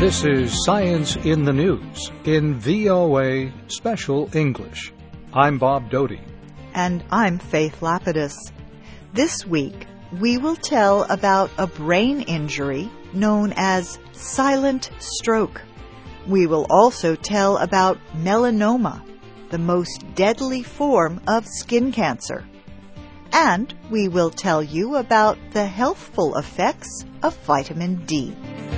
This is Science in the News in VOA Special English. I'm Bob Doty. And I'm Faith Lapidus. This week, we will tell about a brain injury known as silent stroke. We will also tell about melanoma, the most deadly form of skin cancer. And we will tell you about the healthful effects of vitamin D.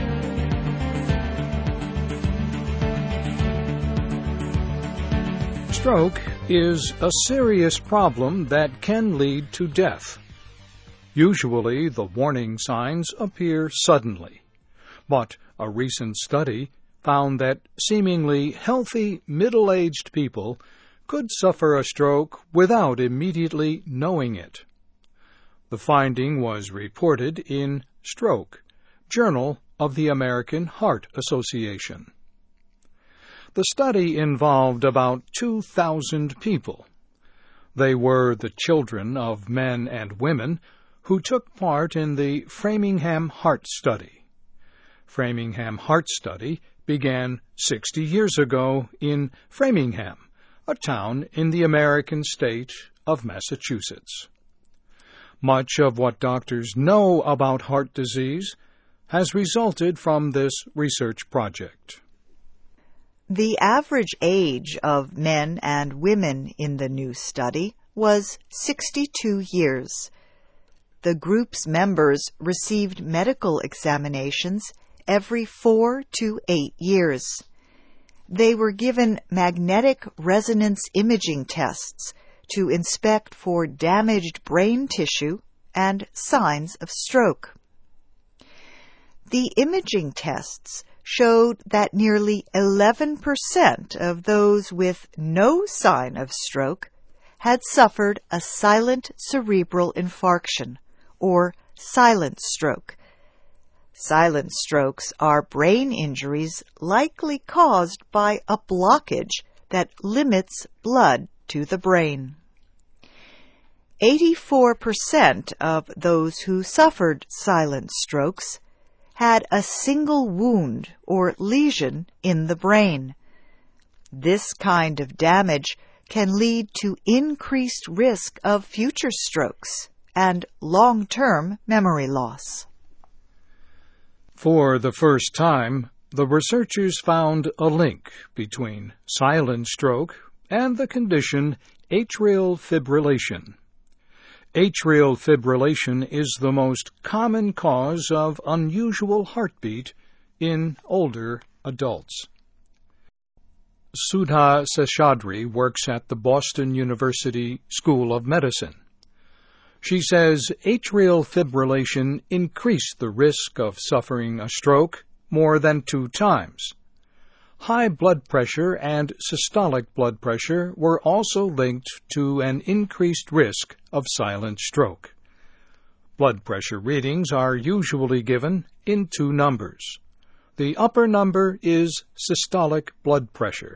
Stroke is a serious problem that can lead to death. Usually, the warning signs appear suddenly, but a recent study found that seemingly healthy middle-aged people could suffer a stroke without immediately knowing it. The finding was reported in Stroke, Journal of the American Heart Association. The study involved about 2,000 people. They were the children of men and women who took part in the Framingham Heart Study. Framingham Heart Study began 60 years ago in Framingham, a town in the American state of Massachusetts. Much of what doctors know about heart disease has resulted from this research project. The average age of men and women in the new study was 62 years. The group's members received medical examinations every 4 to 8 years. They were given magnetic resonance imaging tests to inspect for damaged brain tissue and signs of stroke. The imaging tests showed that nearly 11% of those with no sign of stroke had suffered a silent cerebral infarction, or silent stroke. Silent strokes are brain injuries likely caused by a blockage that limits blood to the brain. 84% of those who suffered silent strokes had a single wound or lesion in the brain. This kind of damage can lead to increased risk of future strokes and long-term memory loss. For the first time, the researchers found a link between silent stroke and the condition atrial fibrillation. Atrial fibrillation is the most common cause of unusual heartbeat in older adults. Sudha Seshadri works at the Boston University School of Medicine. She says atrial fibrillation increased the risk of suffering a stroke more than 2 times. High blood pressure and systolic blood pressure were also linked to an increased risk of silent stroke. Blood pressure readings are usually given in 2 numbers. The upper number is systolic blood pressure.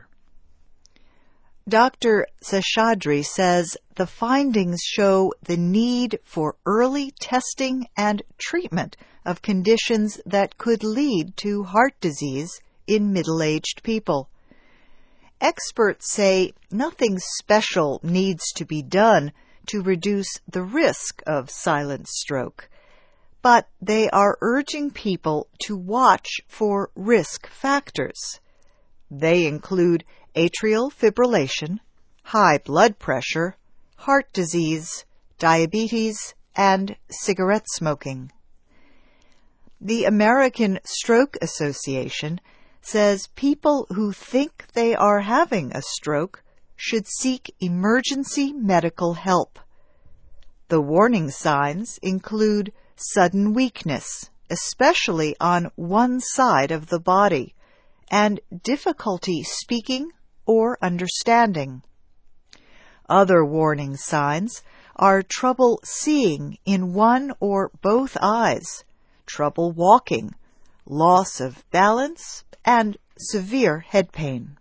Dr. Seshadri says the findings show the need for early testing and treatment of conditions that could lead to heart disease in middle-aged people. Experts say nothing special needs to be done to reduce the risk of silent stroke, but they are urging people to watch for risk factors. They include atrial fibrillation, high blood pressure, heart disease, diabetes, and cigarette smoking. The American Stroke Association says people who think they are having a stroke should seek emergency medical help. The warning signs include sudden weakness, especially on one side of the body, and difficulty speaking or understanding. Other warning signs are trouble seeing in one or both eyes, trouble walking, loss of balance, and severe head pain.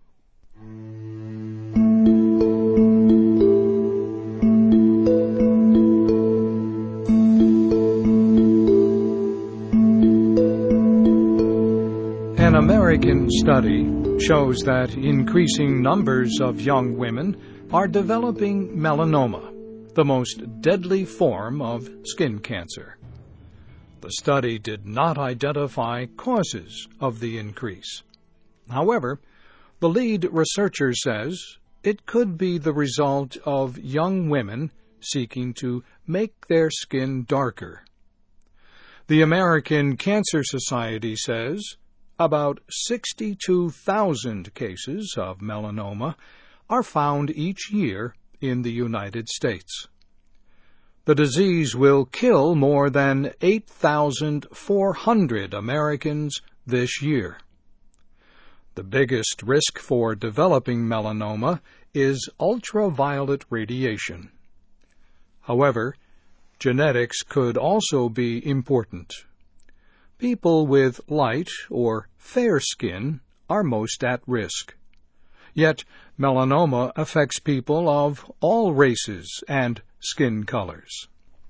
An American one study shows that increasing numbers of young women are developing melanoma, the most deadly form of skin cancer. The study did not identify causes of the increase. However, the lead researcher says it could be the result of young women seeking to make their skin darker. The American Cancer Society says about 62,000 cases of melanoma are found each year in the United States. The disease will kill more than 8,400 Americans this year. The biggest risk for developing melanoma is ultraviolet radiation. However, genetics could also be important. People with light or fair skin are most at risk. Yet, melanoma affects people of all races and skin colors.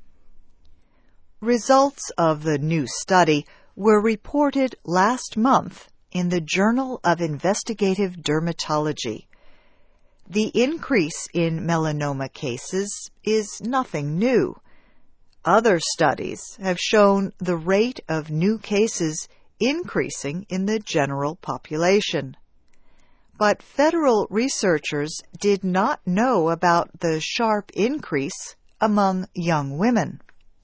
Results of the new study were reported last month in the Journal of Investigative Dermatology. The increase in melanoma cases is nothing new. Other studies have shown the rate of new cases increasing in the general population. But federal researchers did not know about the sharp increase among young women.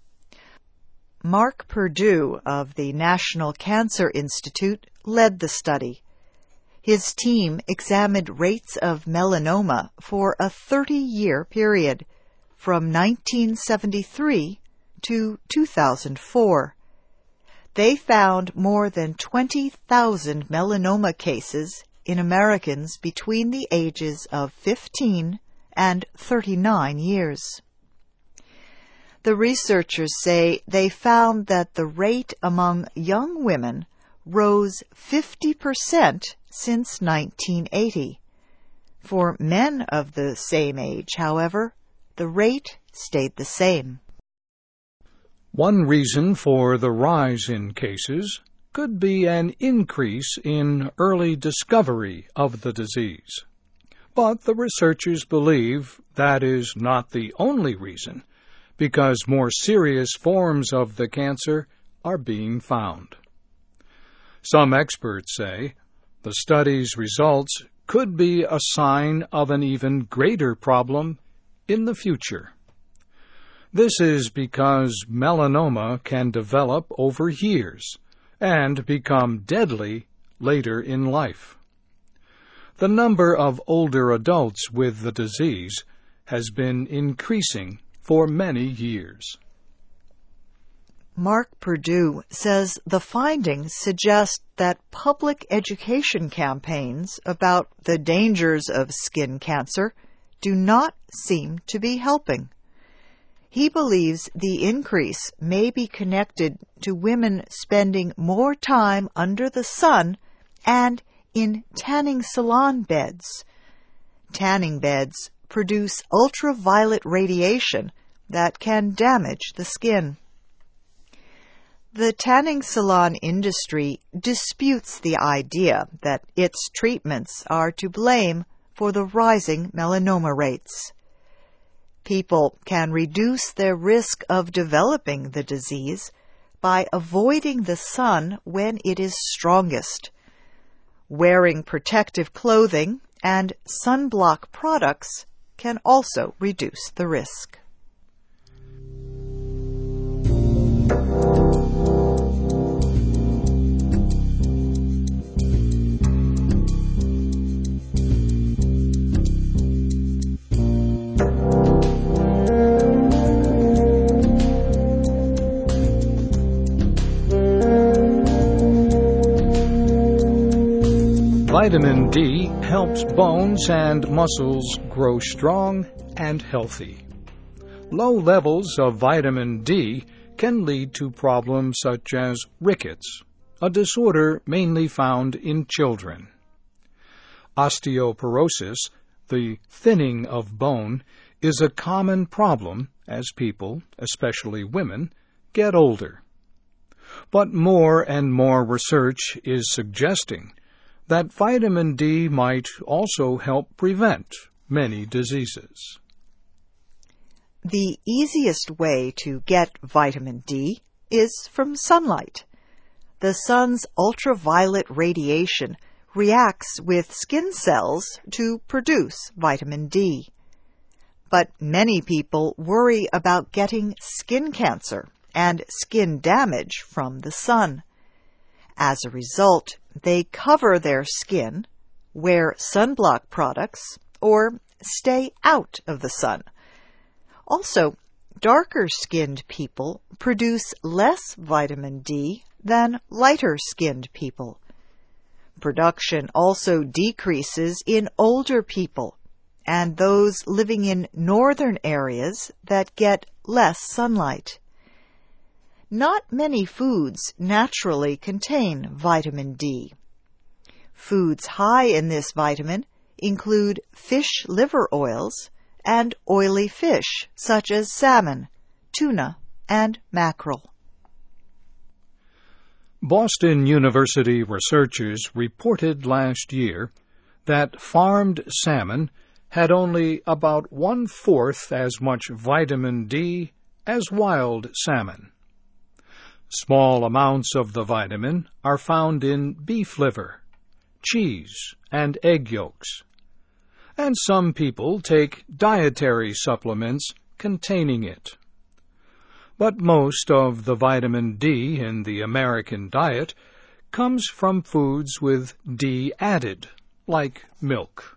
Mark Purdue of the National Cancer Institute led the study. His team examined rates of melanoma for a 30-year period, from 1973 to 2004. They found more than 20,000 melanoma cases in Americans between the ages of 15 and 39 years. The researchers say they found that the rate among young women rose 50% since 1980. For men of the same age, however, the rate stayed the same. One reason for the rise in cases could be an increase in early discovery of the disease. But the researchers believe that is not the only reason, because more serious forms of the cancer are being found. Some experts say the study's results could be a sign of an even greater problem in the future. This is because melanoma can develop over years and become deadly later in life. The number of older adults with the disease has been increasing for many years. Mark Purdue says the findings suggest that public education campaigns about the dangers of skin cancer do not seem to be helping. He believes the increase may be connected to women spending more time under the sun and in tanning salon beds. Tanning beds produce ultraviolet radiation that can damage the skin. The tanning salon industry disputes the idea that its treatments are to blame for the rising melanoma rates. People can reduce their risk of developing the disease by avoiding the sun when it is strongest. Wearing protective clothing and sunblock products can also reduce the risk. Vitamin D helps bones and muscles grow strong and healthy. Low levels of vitamin D can lead to problems such as rickets, a disorder mainly found in children. Osteoporosis, the thinning of bone, is a common problem as people, especially women, get older. But more and more research is suggesting that vitamin D might also help prevent many diseases. The easiest way to get vitamin D is from sunlight. The sun's ultraviolet radiation reacts with skin cells to produce vitamin D. But many people worry about getting skin cancer and skin damage from the sun. As a result, they cover their skin, wear sunblock products, or stay out of the sun. Also, darker-skinned people produce less vitamin D than lighter-skinned people. Production also decreases in older people and those living in northern areas that get less sunlight. Not many foods naturally contain vitamin D. Foods high in this vitamin include fish liver oils and oily fish such as salmon, tuna, and mackerel. Boston University researchers reported last year that farmed salmon had only about 1/4 as much vitamin D as wild salmon. Small amounts of the vitamin are found in beef liver, cheese, and egg yolks. And some people take dietary supplements containing it. But most of the vitamin D in the American diet comes from foods with D added, like milk.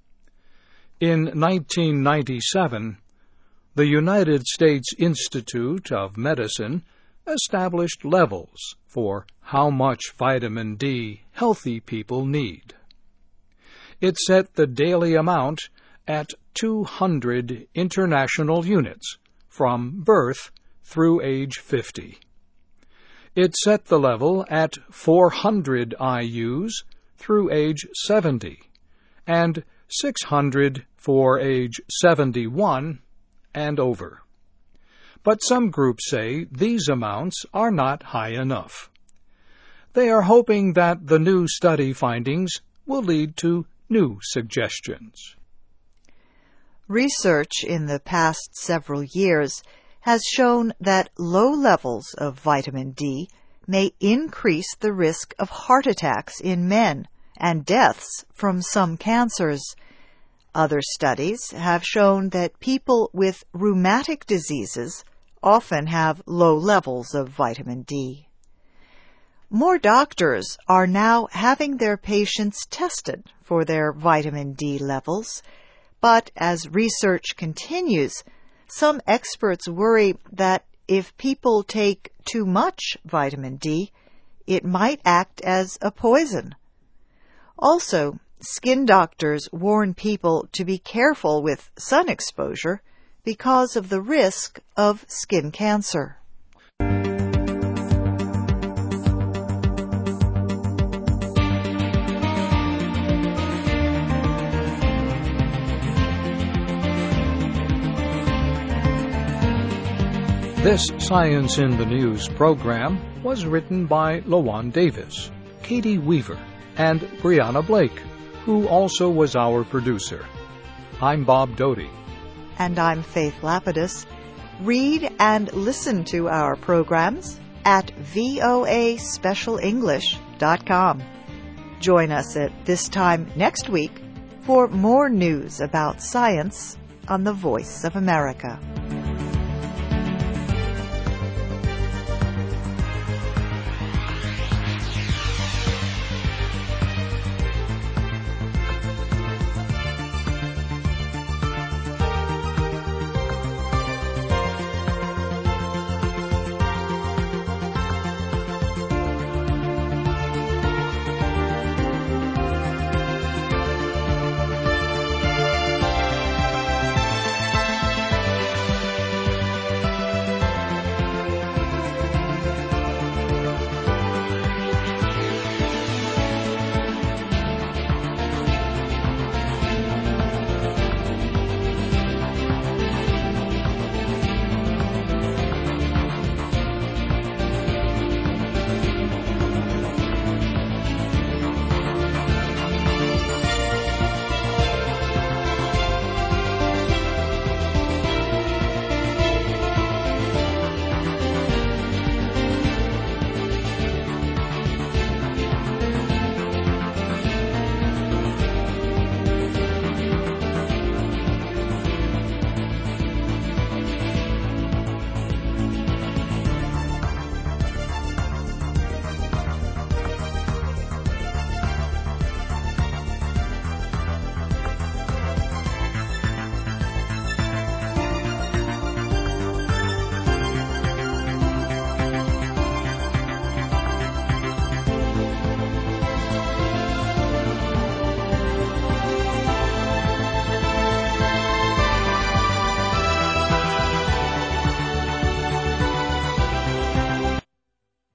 In 1997, the United States Institute of Medicine established levels for how much vitamin D healthy people need. It set the daily amount at 200 international units from birth through age 50. It set the level at 400 IUs through age 70 and 600 for age 71 and over. But some groups say these amounts are not high enough. They are hoping that the new study findings will lead to new suggestions. Research in the past several years has shown that low levels of vitamin D may increase the risk of heart attacks in men and deaths from some cancers. Other studies have shown that people with rheumatic diseases often have low levels of vitamin D. More doctors are now having their patients tested for their vitamin D levels, but as research continues, some experts worry that if people take too much vitamin D, it might act as a poison. Also, skin doctors warn people to be careful with sun exposure because of the risk of skin cancer. This Science in the News program was written by Lawan Davis, Katie Weaver, and Brianna Blake, who also was our producer. I'm Bob Doty. And I'm Faith Lapidus. Read and listen to our programs at voaspecialenglish.com. Join us at this time next week for more news about science on the Voice of America.